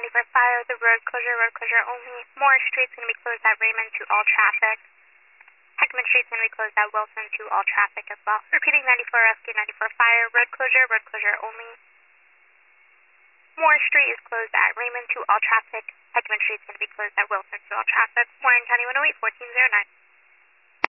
94 Fire, the road closure only. Morris Street's going to be closed at Raymond to all traffic. Heckman Street's going to be closed at Wilson to all traffic as well. Repeating 94 Rescue, 94 Fire, road closure only. Morris Street is closed at Raymond to all traffic. Heckman Street's going to be closed at Wilson to all traffic. Warren County 108, 1409.